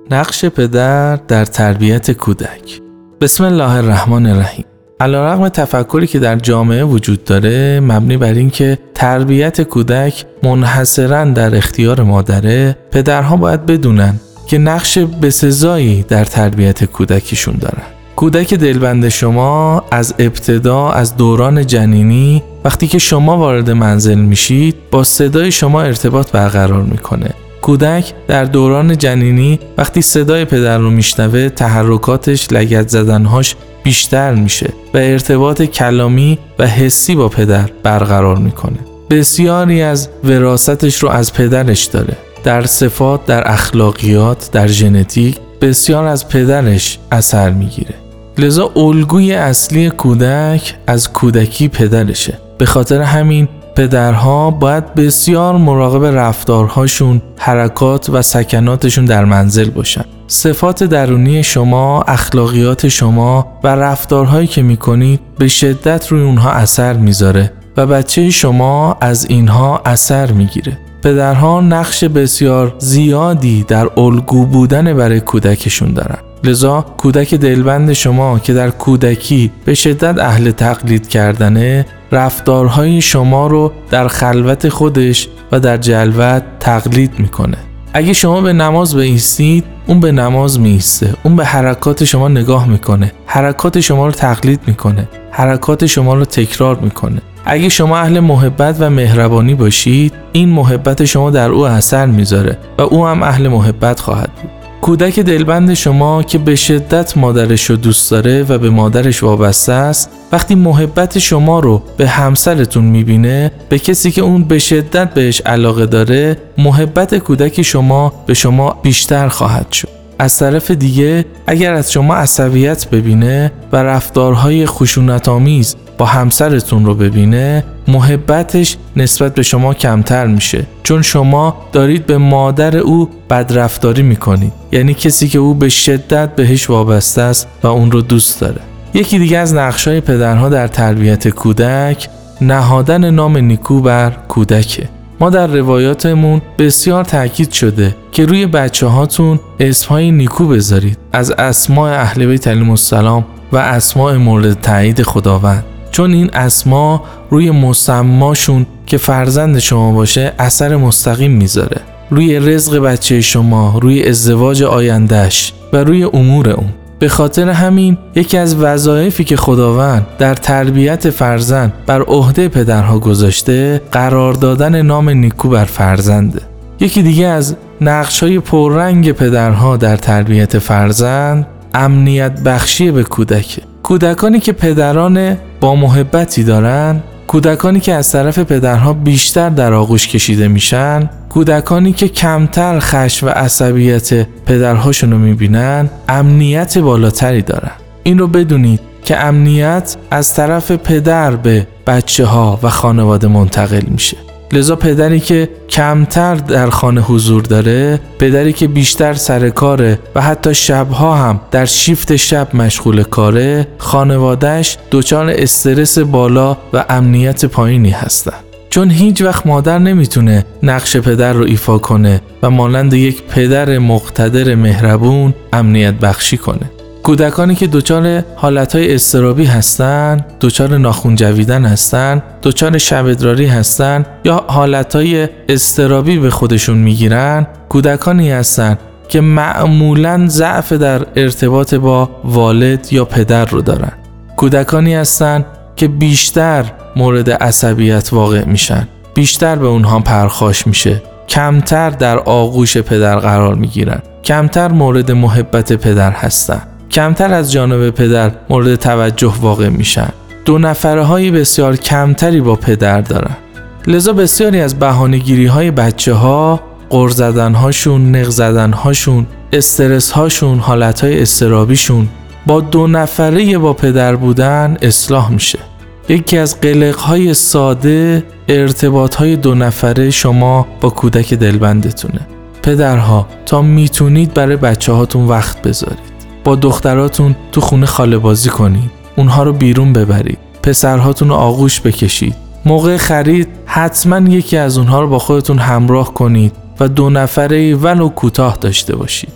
نقش پدر در تربیت کودک. بسم الله الرحمن الرحیم. علیرغم تفکری که در جامعه وجود داره مبنی بر این که تربیت کودک منحصراً در اختیار مادره، پدرها باید بدونن که نقش بسزایی در تربیت کودکشون دارن. کودک دلبند شما از ابتدا، از دوران جنینی، وقتی که شما وارد منزل میشید با صدای شما ارتباط برقرار میکنه. کودک در دوران جنینی وقتی صدای پدر رو میشنوه تحرکاتش، لگد زدنهاش بیشتر میشه و ارتباط کلامی و حسی با پدر برقرار میکنه. بسیاری از وراثتش رو از پدرش داره. در صفات، در اخلاقیات، در ژنتیک بسیار از پدرش اثر میگیره. لذا الگوی اصلی کودک از کودکی پدرشه. به خاطر همین پدرها باید بسیار مراقب رفتارهاشون، حرکات و سکناتشون در منزل باشن. صفات درونی شما، اخلاقیات شما و رفتارهایی که میکنید به شدت روی اونها اثر میذاره و بچه شما از اینها اثر میگیره. پدرها نقش بسیار زیادی در الگو بودن برای کودکشون دارن. لذا کودک دلبند شما که در کودکی به شدت اهل تقلید کردنه، رفتارهای شما رو در خلوت خودش و در جلوت تقلید میکنه. اگه شما به نماز بایستید، اون به نماز میایسته. اون به حرکات شما نگاه میکنه، حرکات شما رو تقلید میکنه، حرکات شما رو تکرار میکنه. اگه شما اهل محبت و مهربانی باشید، این محبت شما در او اثر میذاره و او هم اهل محبت خواهد بود. کودک دلبند شما که به شدت مادرش رو دوست داره و به مادرش وابسته است، وقتی محبت شما رو به همسرتون میبینه، به کسی که اون به شدت بهش علاقه داره، محبت کودک شما به شما بیشتر خواهد شد. از طرف دیگه اگر از شما عصبیت ببینه و رفتارهای خشونت‌آمیز با همسرتون رو ببینه، محبتش نسبت به شما کمتر میشه، چون شما دارید به مادر او بدرفتاری میکنید، یعنی کسی که او به شدت بهش وابسته است و اون رو دوست داره. یکی دیگه از نقش‌های پدرها در تربیت کودک نهادن نام نیکو بر کودکه. ما در روایاتمون بسیار تاکید شده که روی بچه هاتون اسمهای نیکو بذارید، از اسماء اهل بیت علیهم السلام و اسماء مورد تایید خداوند، چون این اسما روی مسماشون که فرزند شما باشه اثر مستقیم میذاره، روی رزق بچه شما، روی ازدواج آیندهش و روی امور اون. به خاطر همین یکی از وظایفی که خداوند در تربیت فرزند بر عهده پدرها گذاشته، قرار دادن نام نیکو بر فرزنده. یکی دیگه از نقش‌های پررنگ پدرها در تربیت فرزند امنیت بخشی به کودک. کودکانی که پدران با محبتی دارن، کودکانی که از طرف پدرها بیشتر در آغوش کشیده میشن، کودکانی که کمتر خشم و عصبیت پدرهاشون رو میبینن، امنیت بالاتری دارن. این رو بدونید که امنیت از طرف پدر به بچه ها و خانواده منتقل میشه. لذا پدری که کمتر در خانه حضور داره، پدری که بیشتر سر کاره و حتی شبها هم در شیفت شب مشغول کاره، خانوادهش دچار استرس بالا و امنیت پایینی هستن، چون هیچ وقت مادر نمیتونه نقش پدر رو ایفا کنه و مانند یک پدر مقتدر مهربون امنیت بخشی کنه. کودکانی که دچار حالتهای اضطرابی هستن، دچار ناخن جویدن هستن، دچار شب ادراری هستن یا حالتهای اضطرابی به خودشون میگیرن، کودکانی هستن که معمولاً ضعف در ارتباط با والد یا پدر رو دارن. کودکانی هستن که بیشتر مورد عصبیت واقع میشن، بیشتر به اونها پرخاش میشه، کمتر در آغوش پدر قرار میگیرن، کمتر مورد محبت پدر هستن، کمتر از جانب پدر مورد توجه واقع میشن، دو نفره های بسیار کمتری با پدر دارن. لذا بسیاری از بهانه‌گیری های بچه ها، غر زدن هاشون، نق زدن هاشون، استرس هاشون، حالت های اضطرابیشون با دو نفره با پدر بودن اصلاح میشه. یکی از قلق‌های ساده ارتباط‌های دو نفره شما با کودک دلبندتونه. پدرها تا میتونید برای بچه‌هاتون وقت بذارید. با دختراتون تو خونه خاله بازی کنید. اونها رو بیرون ببرید. پسرهاتون رو آغوش بکشید. موقع خرید حتما یکی از اونها رو با خودتون همراه کنید و دو نفره ولو کوتاه داشته باشید.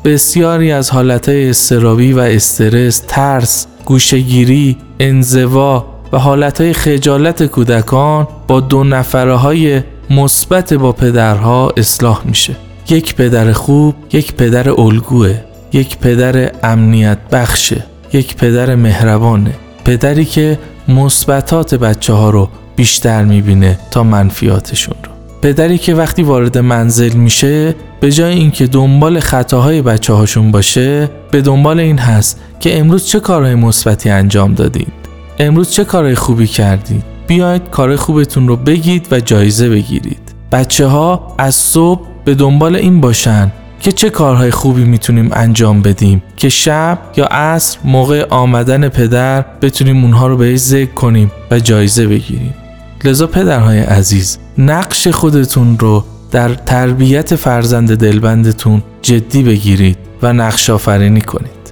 بسیاری از حالتهای اضطرابی و استرس، ترس، گوشه‌گیری، انزوا و حالتهای خجالت کودکان با 2 نفره‌های مثبت با پدرها اصلاح میشه. یک پدر خوب یک پدر الگوه، یک پدر امنیت بخشه، یک پدر مهربانه، پدری که مثبتات بچه‌ها رو بیشتر میبینه تا منفیاتشون رو. پدری که وقتی وارد منزل میشه به جای اینکه دنبال خطاهای بچه‌هاشون باشه، به دنبال این هست که امروز چه کارهای مثبتی انجام دادید، امروز چه کارهای خوبی کردید، بیاید کار خوبتون رو بگید و جایزه بگیرید. بچه‌ها از صبح به دنبال این باشن که چه کارهای خوبی میتونیم انجام بدیم که شب یا عصر موقع آمدن پدر بتونیم اونها رو بهش ذکر کنیم و جایزه بگیریم. لذا پدرهای عزیز، نقش خودتون رو در تربیت فرزند دلبندتون جدی بگیرید و نقش آفرینی کنید.